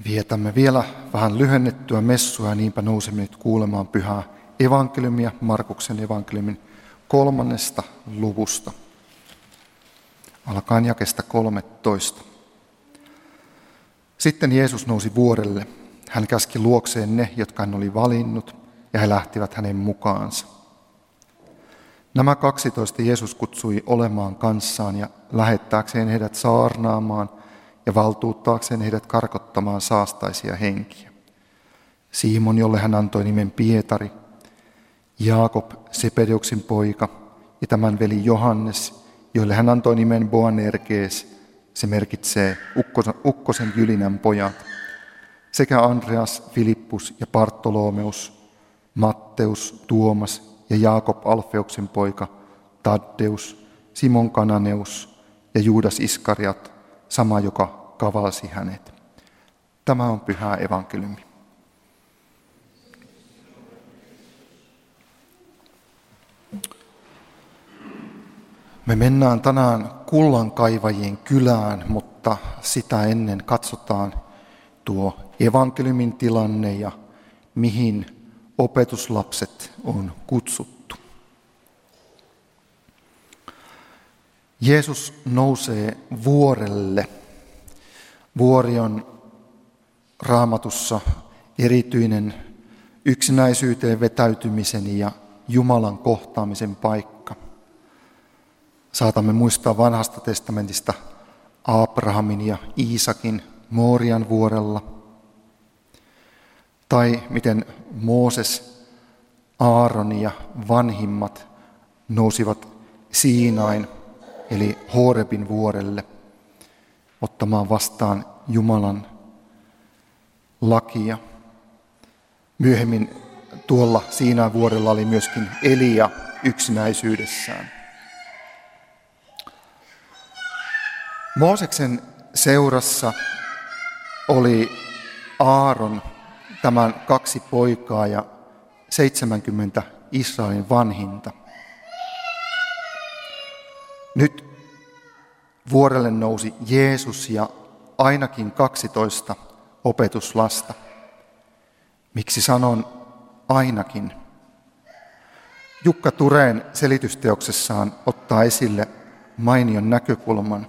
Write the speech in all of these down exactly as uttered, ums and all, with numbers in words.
Vietämme vielä vähän lyhennettyä messua ja niinpä nousemme nyt kuulemaan pyhää evankeliumia Markuksen evankeliumin kolmannesta luvusta. Alkaen jakeesta kolmetoista. Sitten Jeesus nousi vuorelle. Hän käski luokseen ne, jotka hän oli valinnut, ja he lähtivät hänen mukaansa. Nämä kaksitoista Jeesus kutsui olemaan kanssaan ja lähettääkseen heidät saarnaamaan ja valtuuttaakseen heidät karkottamaan saastaisia henkiä. Simon, jolle hän antoi nimen Pietari, Jaakob, Sebedeuksin poika, ja tämän veli Johannes, joille hän antoi nimen Boanerges, se merkitsee ukkosen, ukkosen jylinän pojat, sekä Andreas, Filippus ja Bartolomeus, Matteus, Tuomas ja Jaakob Alfeuksen poika, Taddeus, Simon Kananeus ja Juudas Iskariot, sama joka kavalsi hänet. Tämä on pyhä evankeliumi. Me mennään tänään kullankaivajien kylään, mutta sitä ennen katsotaan tuo evankeliumin tilanne ja mihin opetuslapset on kutsuttu. Jeesus nousee vuorelle. Vuori on Raamatussa erityinen yksinäisyyteen vetäytymisen ja Jumalan kohtaamisen paikka. Saatamme muistaa vanhasta testamentista Abrahamin ja Iisakin Moorian vuorella. Tai miten Mooses, Aaron ja vanhimmat nousivat Siinain eli Horebin vuorelle ottamaan vastaan Jumalan lakia. Myöhemmin tuolla Siinain vuorella oli myöskin Elia yksinäisyydessään. Mooseksen seurassa oli Aaron, tämän kaksi poikaa ja seitsemänkymmentä Israelin vanhinta. Nyt vuorelle nousi Jeesus ja ainakin kaksitoista opetuslasta. Miksi sanon ainakin? Jukka Tureen selitysteoksessaan ottaa esille mainion näkökulman.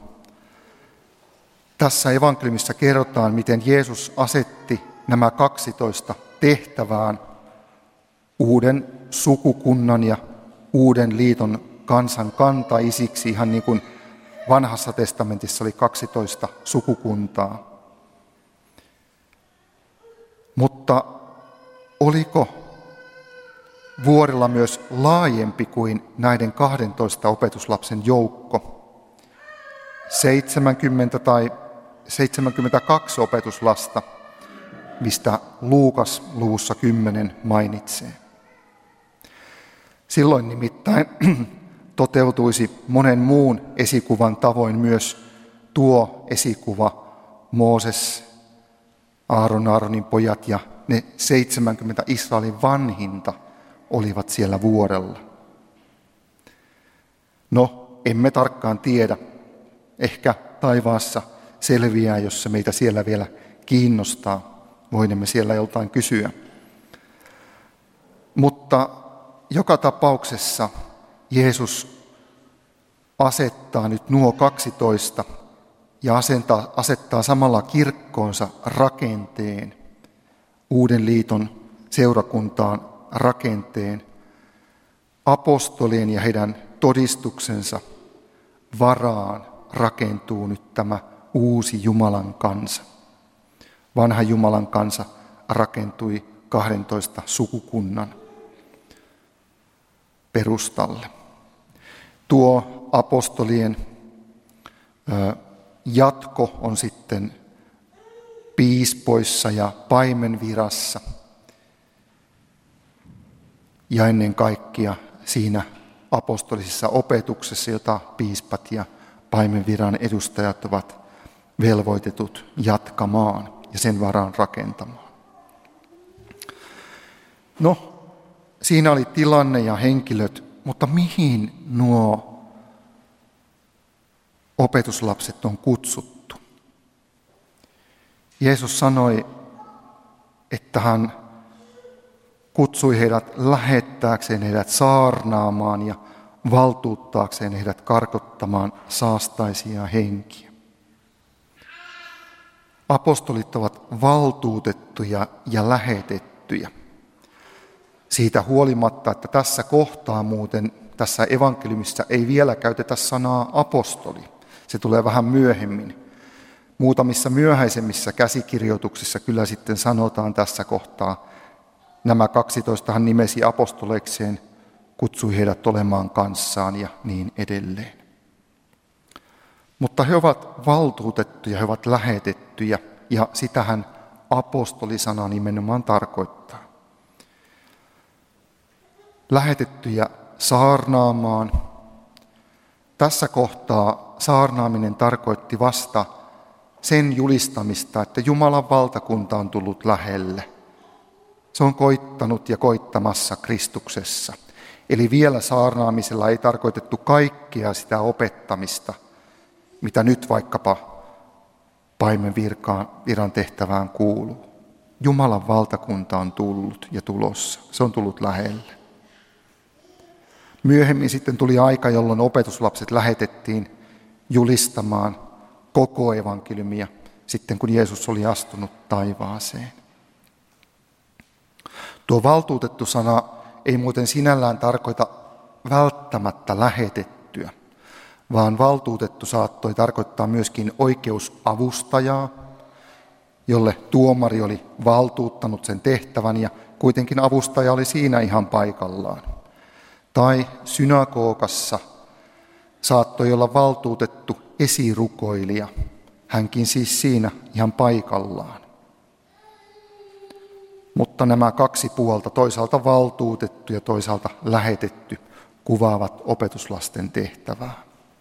Tässä evankeliumissa kerrotaan, miten Jeesus asetti nämä kaksitoista tehtävään uuden sukukunnan ja uuden liiton kansan kantaisiksi, ihan niin kuin vanhassa testamentissa oli kaksitoista sukukuntaa. Mutta oliko vuorilla myös laajempi kuin näiden kahdentoista opetuslapsen joukko? seitsemänkymmentä tai seitsemänkymmentäkaksi opetuslasta, mistä Luukas luvussa kymmenen mainitsee. Silloin nimittäin toteutuisi monen muun esikuvan tavoin myös tuo esikuva Mooses, Aaron, Aaronin pojat ja ne seitsemänkymmentä Israelin vanhinta olivat siellä vuorella. No, emme tarkkaan tiedä. Ehkä taivaassa selviää, jos se meitä siellä vielä kiinnostaa. Voimme siellä joltain kysyä. Mutta joka tapauksessa Jeesus asettaa nyt nuo kaksitoista ja asettaa, asettaa samalla kirkkoonsa rakenteen, uuden liiton seurakuntaan rakenteen, apostolien ja heidän todistuksensa varaan rakentuu nyt tämä uusi Jumalan kansa. Vanha Jumalan kansa rakentui kahdentoista sukukunnan perustalle. Tuo apostolien jatko on sitten piispoissa ja paimenvirassa ja ennen kaikkea siinä apostolisessa opetuksessa, jota piispat ja paimenviran edustajat ovat velvoitetut jatkamaan ja sen varaan rakentamaan. No, siinä oli tilanne ja henkilöt, mutta mihin nuo opetuslapset on kutsuttu? Jeesus sanoi, että hän kutsui heidät lähettääkseen heidät saarnaamaan ja valtuuttaakseen heidät karkottamaan saastaisia henkiä. Apostolit ovat valtuutettuja ja lähetettyjä. Siitä huolimatta, että tässä kohtaa muuten, tässä evankeliumissa ei vielä käytetä sanaa apostoli. Se tulee vähän myöhemmin. Muutamissa myöhäisemmissä käsikirjoituksissa kyllä sitten sanotaan tässä kohtaa, nämä kaksitoista hän nimesi apostoleikseen, kutsui heidät olemaan kanssaan ja niin edelleen. Mutta he ovat valtuutettuja, he ovat lähetettyjä ja sitähän apostolisana nimenomaan tarkoittaa. Lähetettyjä saarnaamaan. Tässä kohtaa saarnaaminen tarkoitti vasta sen julistamista, että Jumalan valtakunta on tullut lähelle. Se on koittanut ja koittamassa Kristuksessa. Eli vielä saarnaamisella ei tarkoitettu kaikkea sitä opettamista, mitä nyt vaikkapa paimen viran tehtävään kuuluu. Jumalan valtakunta on tullut ja tulossa. Se on tullut lähelle. Myöhemmin sitten tuli aika, jolloin opetuslapset lähetettiin julistamaan koko evankeliumia sitten, kun Jeesus oli astunut taivaaseen. Tuo valtuutettu sana ei muuten sinällään tarkoita välttämättä lähetettyä, vaan valtuutettu saattoi tarkoittaa myöskin oikeusavustajaa, jolle tuomari oli valtuuttanut sen tehtävän ja kuitenkin avustaja oli siinä ihan paikallaan. Tai synagogassa saattoi olla valtuutettu esirukoilija, hänkin siis siinä ihan paikallaan. Mutta nämä kaksi puolta, toisaalta valtuutettu ja toisaalta lähetetty, kuvaavat opetuslasten tehtävää.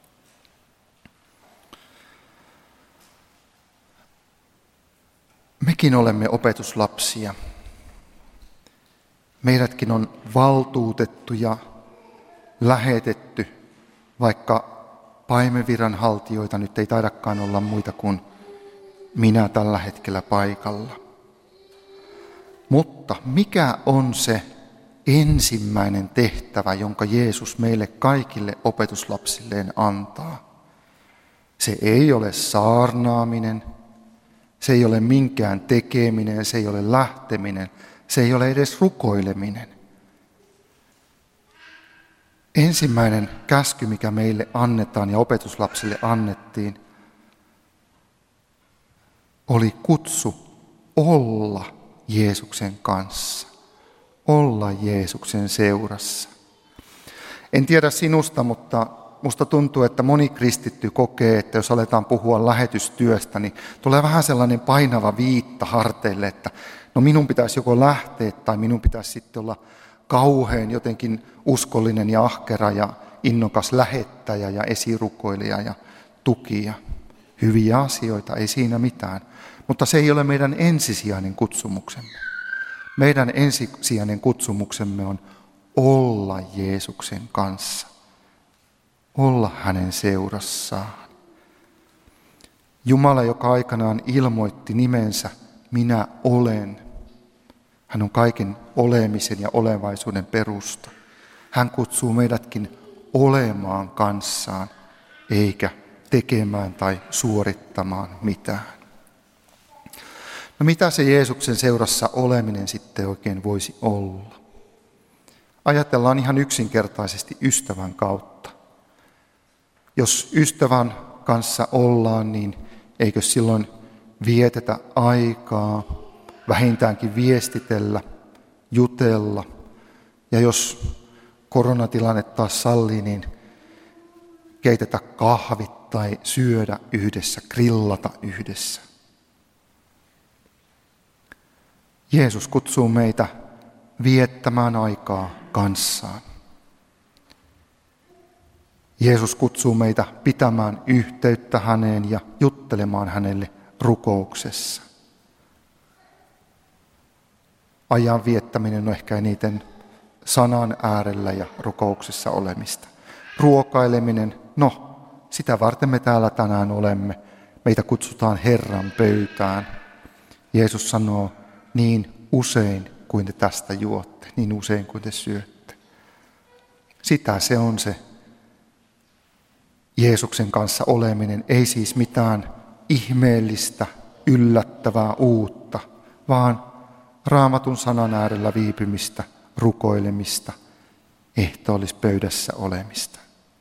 Mekin olemme opetuslapsia. Meidätkin on valtuutettu ja lähetetty, vaikka paimenviranhaltijoita nyt ei taidakaan olla muita kuin minä tällä hetkellä paikalla. Mutta mikä on se ensimmäinen tehtävä, jonka Jeesus meille kaikille opetuslapsilleen antaa? Se ei ole saarnaaminen, se ei ole minkään tekeminen, se ei ole lähteminen, se ei ole edes rukoileminen. Ensimmäinen käsky, mikä meille annetaan ja opetuslapsille annettiin, oli kutsu olla Jeesuksen kanssa, olla Jeesuksen seurassa. En tiedä sinusta, mutta musta tuntuu, että moni kristitty kokee, että jos aletaan puhua lähetystyöstä, niin tulee vähän sellainen painava viitta harteille, että no minun pitäisi joko lähteä tai minun pitäisi sitten olla kauhean jotenkin uskollinen ja ahkera ja innokas lähettäjä ja esirukoilija ja tukija. Hyviä asioita, ei siinä mitään. Mutta se ei ole meidän ensisijainen kutsumuksemme. Meidän ensisijainen kutsumuksemme on olla Jeesuksen kanssa. Olla hänen seurassaan. Jumala, joka aikanaan ilmoitti nimensä, minä olen. Hän on kaiken olemisen ja olevaisuuden perusta. Hän kutsuu meidätkin olemaan kanssaan, eikä tekemään tai suorittamaan mitään. No mitä se Jeesuksen seurassa oleminen sitten oikein voisi olla? Ajatellaan ihan yksinkertaisesti ystävän kautta. Jos ystävän kanssa ollaan, niin eikö silloin vietetä aikaa, vähintäänkin viestitellä, jutella. Ja jos koronatilanne taas sallii, niin keitetä kahvit tai syödä yhdessä, grillata yhdessä. Jeesus kutsuu meitä viettämään aikaa kanssaan. Jeesus kutsuu meitä pitämään yhteyttä häneen ja juttelemaan hänelle rukouksessa. Ajan viettäminen on ehkä eniten sanan äärellä ja rukouksessa olemista. Ruokaileminen, no, sitä varten me täällä tänään olemme. Meitä kutsutaan Herran pöytään. Jeesus sanoo, niin usein kuin te tästä juotte, niin usein kuin te syötte. Sitä se on se Jeesuksen kanssa oleminen, ei siis mitään ihmeellistä, yllättävää, uutta, vaan Raamatun sanan äärellä viipymistä, rukoilemista, ehtoollispöydässä olemista.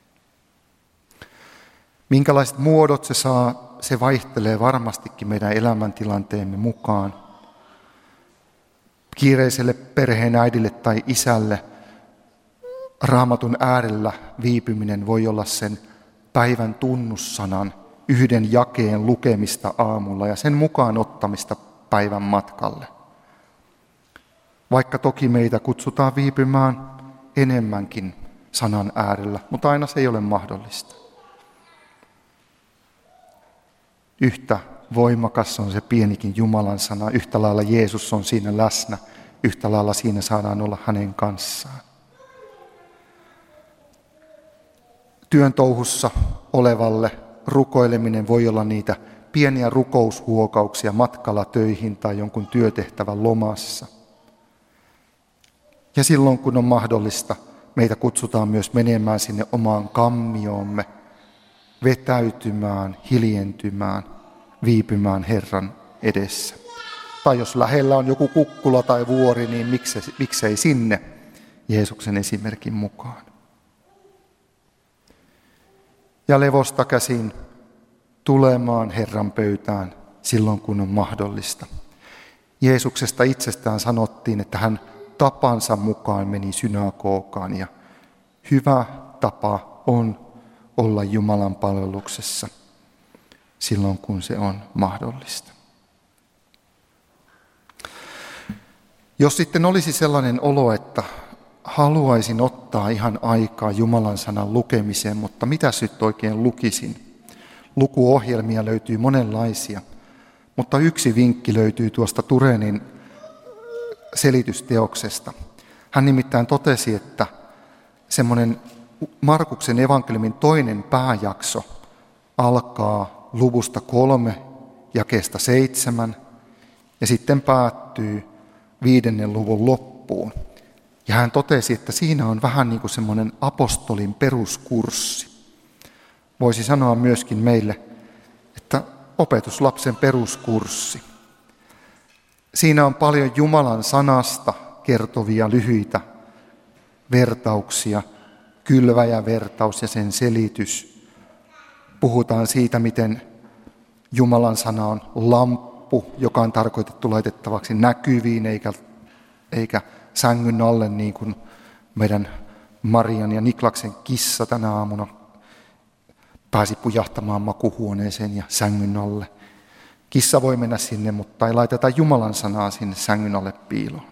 Minkälaiset muodot se saa, se vaihtelee varmastikin meidän elämäntilanteemme mukaan. Kiireiselle perheen äidille tai isälle Raamatun äärellä viipyminen voi olla sen päivän tunnussanan yhden jakeen lukemista aamulla ja sen mukaan ottamista päivän matkalle. Vaikka toki meitä kutsutaan viipymään enemmänkin sanan äärellä, mutta aina se ei ole mahdollista. Yhtä voimakas on se pienikin Jumalan sana, yhtä lailla Jeesus on siinä läsnä, yhtä lailla siinä saadaan olla hänen kanssaan. Työn touhussa olevalle rukoileminen voi olla niitä pieniä rukoushuokauksia matkalla töihin tai jonkun työtehtävän lomassa. Ja silloin kun on mahdollista, meitä kutsutaan myös menemään sinne omaan kammioomme, vetäytymään, hiljentymään, viipymään Herran edessä. Tai jos lähellä on joku kukkula tai vuori, niin miksei, miksei sinne Jeesuksen esimerkin mukaan. Ja levosta käsin tulemaan Herran pöytään silloin, kun on mahdollista. Jeesuksesta itsestään sanottiin, että hän tapansa mukaan meni synagogaan ja hyvä tapa on olla Jumalan palveluksessa silloin, kun se on mahdollista. Jos sitten olisi sellainen olo, että haluaisin ottaa ihan aikaa Jumalan sanan lukemiseen, mutta mitä nyt oikein lukisin? Lukuohjelmia löytyy monenlaisia, mutta yksi vinkki löytyy tuosta Turenin selitysteoksesta. Hän nimittäin totesi, että semmoinen Markuksen evankeliumin toinen pääjakso alkaa luvusta kolme jakeesta seitsemän ja sitten päättyy viidennen luvun loppuun. Ja hän totesi, että siinä on vähän niin kuin semmoinen apostolin peruskurssi. Voisi sanoa myöskin meille, että opetuslapsen peruskurssi. Siinä on paljon Jumalan sanasta kertovia lyhyitä vertauksia, kylväjävertaus ja sen selitys. Puhutaan siitä, miten Jumalan sana on lamppu, joka on tarkoitettu laitettavaksi näkyviin eikä, eikä sängyn alle, niin kuin meidän Marian ja Niklaksen kissa tänä aamuna pääsi pujahtamaan makuhuoneeseen ja sängyn alle. Kissa voi mennä sinne, mutta ei laiteta Jumalan sanaa sinne sängyn alle piiloon.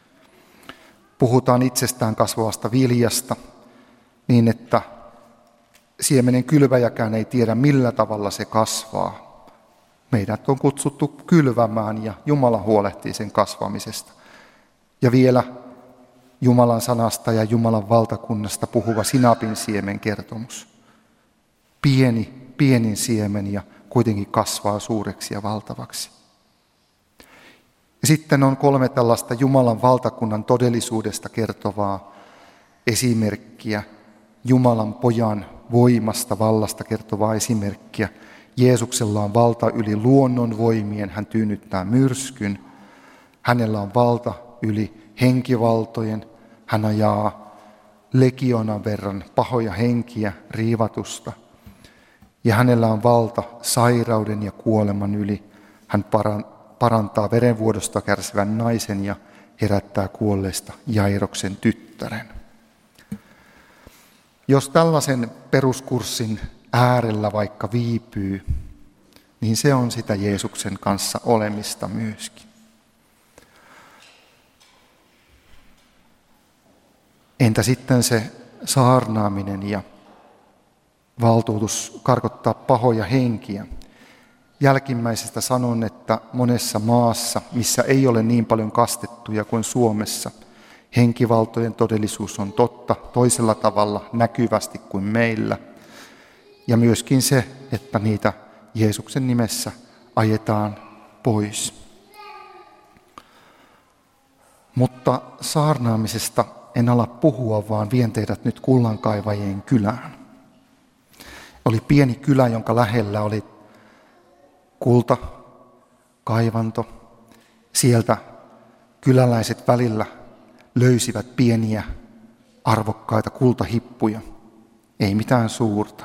Puhutaan itsestään kasvavasta viljasta niin, että siemenen kylväjäkään ei tiedä, millä tavalla se kasvaa. Meidät on kutsuttu kylvämään ja Jumala huolehtii sen kasvamisesta. Ja vielä Jumalan sanasta ja Jumalan valtakunnasta puhuva sinapin siemen kertomus. Pieni, pienin siemen ja kuitenkin kasvaa suureksi ja valtavaksi. Ja sitten on kolme tällaista Jumalan valtakunnan todellisuudesta kertovaa esimerkkiä, Jumalan pojan voimasta, vallasta kertovaa esimerkkiä. Jeesuksella on valta yli luonnon voimien, hän tyynnyttää myrskyn. Hänellä on valta yli henkivaltojen, hän ajaa legionan verran pahoja henkiä riivatusta. Ja hänellä on valta sairauden ja kuoleman yli. Hän parantaa verenvuodosta kärsivän naisen ja herättää kuolleesta Jairoksen tyttären. Jos tällaisen peruskurssin äärellä vaikka viipyy, niin se on sitä Jeesuksen kanssa olemista myöskin. Entä sitten se saarnaaminen ja valtuutus karkottaa pahoja henkiä? Jälkimmäisestä sanon, että monessa maassa, missä ei ole niin paljon kastettuja kuin Suomessa, henkivaltojen todellisuus on totta toisella tavalla näkyvästi kuin meillä. Ja myöskin se, että niitä Jeesuksen nimessä ajetaan pois. Mutta saarnaamisesta en ala puhua, vaan vien teidät nyt kullankaivajien kylään. Oli pieni kylä, jonka lähellä oli kultakaivanto. Sieltä kyläläiset välillä löysivät pieniä arvokkaita kultahippuja, ei mitään suurta.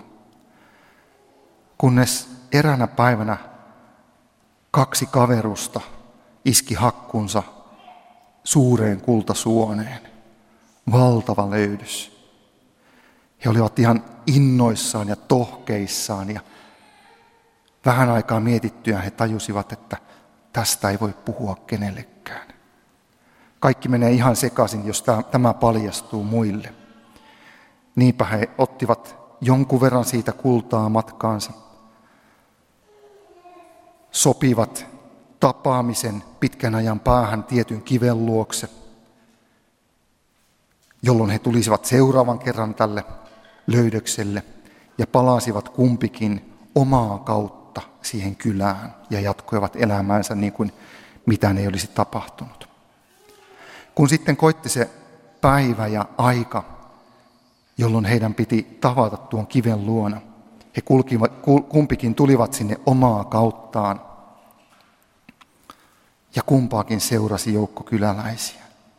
Kunnes eräänä päivänä kaksi kaverusta iski hakkunsa suureen kultasuoneen. Valtava löydys. He olivat ihan innoissaan ja tohkeissaan ja vähän aikaa mietittyään he tajusivat, että tästä ei voi puhua kenellekään. Kaikki menee ihan sekaisin, jos tämä paljastuu muille. Niinpä he ottivat jonkun verran siitä kultaa matkaansa, sopivat tapaamisen pitkän ajan päähän tietyn kiven luokse, jolloin he tulisivat seuraavan kerran tälle löydökselle ja palasivat kumpikin omaa kautta siihen kylään ja jatkoivat elämäänsä niin kuin mitään ei olisi tapahtunut. Kun sitten koitti se päivä ja aika, jolloin heidän piti tavata tuon kiven luona, he kulkivat, kumpikin tulivat sinne omaa kauttaan ja kumpaakin seurasi joukko kyläläisiä.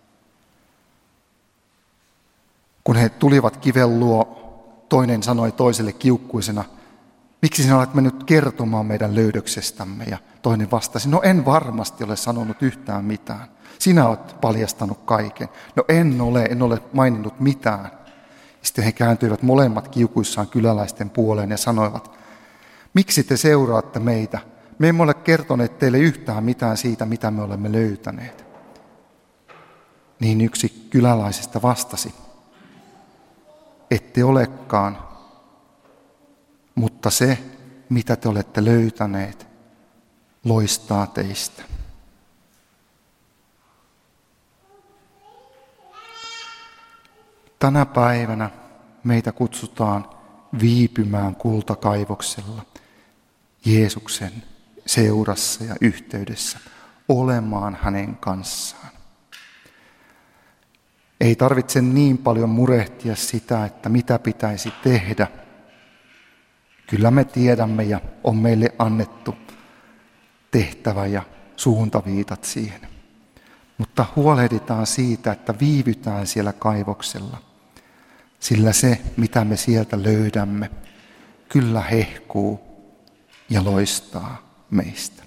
Kun he tulivat kiven luo, toinen sanoi toiselle kiukkuisena, miksi sinä olet mennyt kertomaan meidän löydöksestämme? Ja toinen vastasi, no en varmasti ole sanonut yhtään mitään. Sinä olet paljastanut kaiken. No en ole, en ole maininnut mitään. Sitten he kääntyivät molemmat kiukuissaan kyläläisten puoleen ja sanoivat, miksi te seuraatte meitä? Me emme ole kertoneet teille yhtään mitään siitä, mitä me olemme löytäneet. Niin yksi kyläläisistä vastasi, ette olekaan, mutta se, mitä te olette löytäneet, loistaa teistä. Tänä päivänä meitä kutsutaan viipymään kultakaivoksella Jeesuksen seurassa ja yhteydessä, olemaan hänen kanssaan. Ei tarvitse niin paljon murehtia sitä, että mitä pitäisi tehdä. Kyllä me tiedämme ja on meille annettu tehtävä ja suuntaviitat siihen. Mutta huolehditaan siitä, että viivytään siellä kaivoksella, sillä se, mitä me sieltä löydämme, kyllä hehkuu ja loistaa meistä.